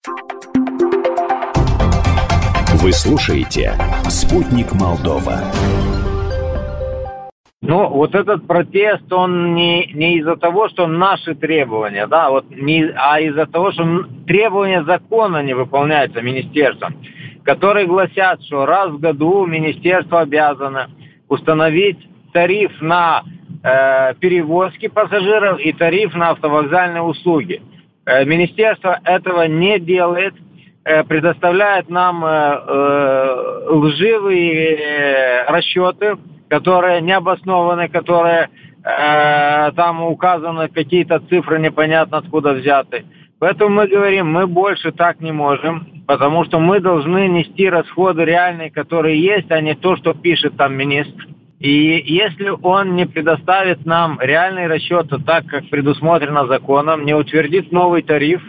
Вы слушаете «Спутник Молдова». Ну, вот этот протест, он не из-за того, что наши требования, да, а из-за того, что требования закона не выполняются министерством, которые гласят, что раз в году министерство обязано установить тариф на перевозки пассажиров и тариф на автовокзальные услуги. Министерство этого не делает, предоставляет нам лживые расчеты, которые не обоснованы, которые там указаны какие-то цифры непонятно откуда взяты. Поэтому мы говорим, мы больше так не можем, потому что мы должны нести расходы реальные, которые есть, а не то, что пишет там министр. И если он не предоставит нам реальные расчеты так, как предусмотрено законом, не утвердит новый тариф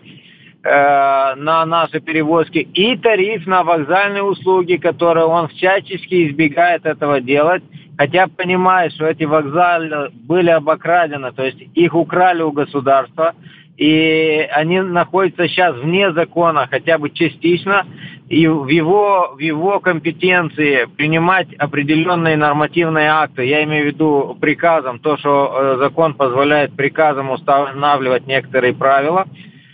на наши перевозки и тариф на вокзальные услуги, которые он всячески избегает этого делать, хотя понимает, что эти вокзалы были обокрадены, то есть их украли у государства, и они находятся сейчас вне закона, хотя бы частично, и в его компетенции принимать определенные нормативные акты, я имею в виду приказом, то, что закон позволяет приказом устанавливать некоторые правила,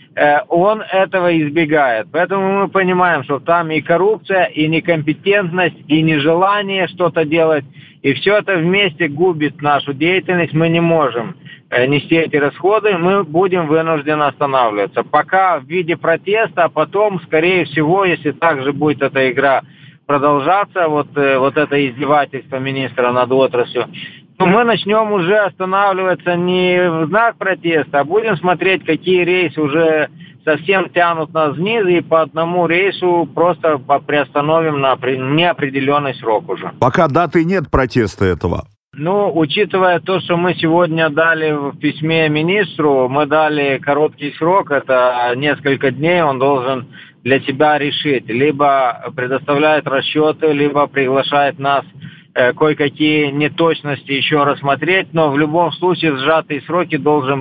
он этого избегает. Поэтому мы понимаем, что там и коррупция, и некомпетентность, и нежелание что-то делать, и все это вместе губит нашу деятельность. Мы не можем нести эти расходы, мы будем вынуждены останавливаться. Пока в виде протеста, а потом, скорее всего, если также будет эта игра продолжаться, вот это издевательство министра над отраслью, мы начнем уже останавливаться не в знак протеста, а будем смотреть, какие рейсы уже совсем тянут нас вниз, и по одному рейсу просто приостановим на неопределенный срок уже. Пока даты нет протеста этого. Учитывая то, что мы сегодня дали в письме министру, мы дали короткий срок, это несколько дней, он должен для себя решить. Либо предоставляет расчеты, либо приглашает нас кое-какие неточности еще рассмотреть, но в любом случае в сжатые сроки должен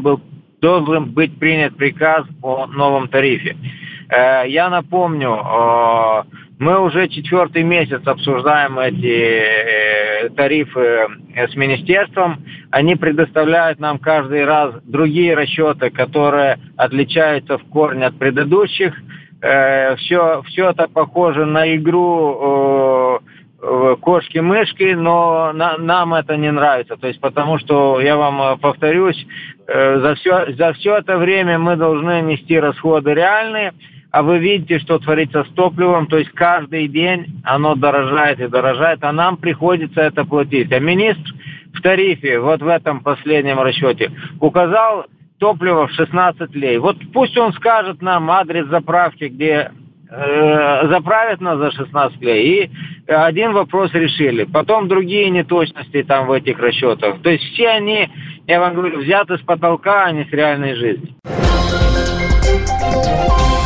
быть принят приказ о новом тарифе. Я напомню, мы уже 4-й месяц обсуждаем эти тарифы с министерством. Они предоставляют нам каждый раз другие расчеты, которые отличаются в корне от предыдущих. Все это похоже на игру кошки-мышки, но нам это не нравится. То есть потому что, я вам повторюсь, за все это время мы должны нести расходы реальные, а вы видите, что творится с топливом, то есть каждый день оно дорожает и дорожает, а нам приходится это платить. А министр в тарифе, вот в этом последнем расчете, указал топливо в 16 лей. Вот пусть он скажет нам адрес заправки, где заправят нас за 16 лей, и один вопрос решили. Потом другие неточности там в этих расчетах. То есть все они, я вам говорю, взяты с потолка, а не с реальной жизни.